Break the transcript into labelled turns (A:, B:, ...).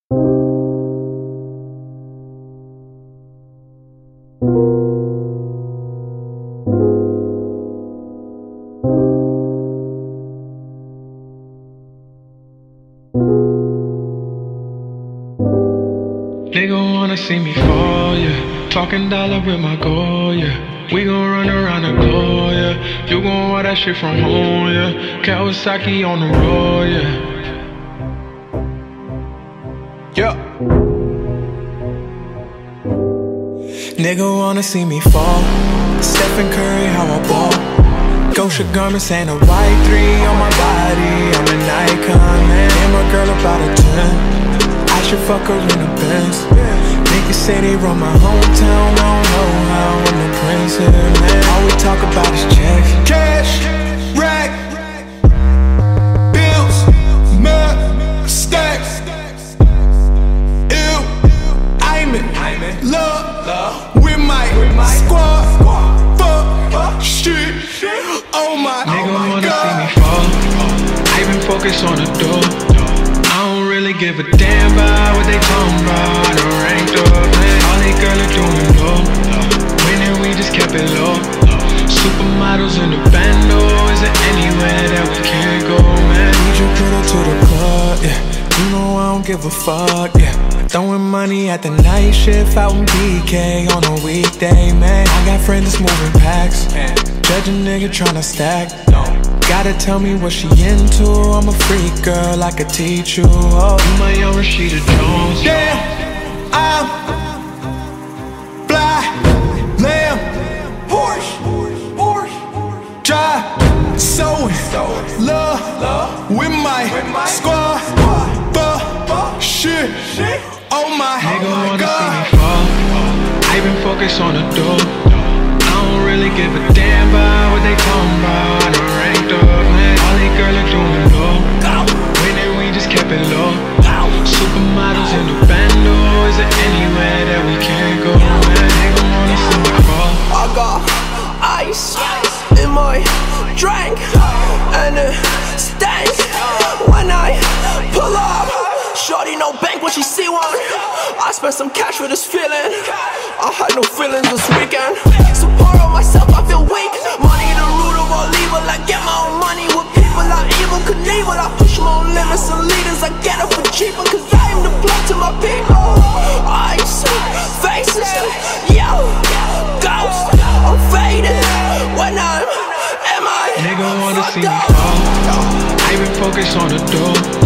A: Nigga wanna see me fall, yeah. Talking dollar with my goal, yeah. We gon' run around the globe, yeah. You gon' want that shit from home, yeah. Kawasaki on the road, yeah. Yeah. Nigga wanna see me fall. Stephen Curry, how I ball. Gosha garments and a white 3 on my body. I'm an icon, man. And my girl about a 10. I should fuck her in the Benz. Niggas say they run my hometown. I don't know how I'm the prince here, man. All we talk about is checks.
B: Cash, rack, bills, mud, stacks. Ew, I'm in love with my squad. Fuck, shit, oh my god.
A: Nigga wanna see me fall. I been focused on the door. I don't really give a damn about what they talking about. I done ranked up, man. All they girls are doing low. Winning, we just kept it low. Supermodels in the bando. Is there anywhere that we can't go, man?
B: Need you put her to the club, yeah. You know I don't give a fuck, yeah. Throwing money at the night shift out in BK on a weekday, man. I got friends that's moving packs. Judge a nigga tryna stack. Gotta tell me what she into. I'm a freak girl, I could teach you. Oh,
A: You my young Rashida Jones.
B: damn, I'm fly, lamb, Porsche, drive, sewing, love with my squad. Fuck, shit, oh my
A: Nigga wanna
B: god.
A: see me fall. I been focused on the door. I don't really give a damn about what they talking about. I done ranked up, man. All they girls are doing low. Winning, we just kept it low. Supermodels in the bando. Is there anywhere that we can't go, man? Nigga wanna see me fall.
C: I got ice in my drink, and it stinks when I pull up. Shorty no bank when she see one. I spent some cash for this feeling. I had no feelings this weekend. Support on myself, I feel weak. Money the root of all evil. I get my own money with people I evil Knievel. I push my own limits and leaders. I get it for cheaper, cause I am the blood to my people. Ice, faces, yo, ghost. I'm faded when I'm
A: Nigga wanna see me fall. I been focused on the door.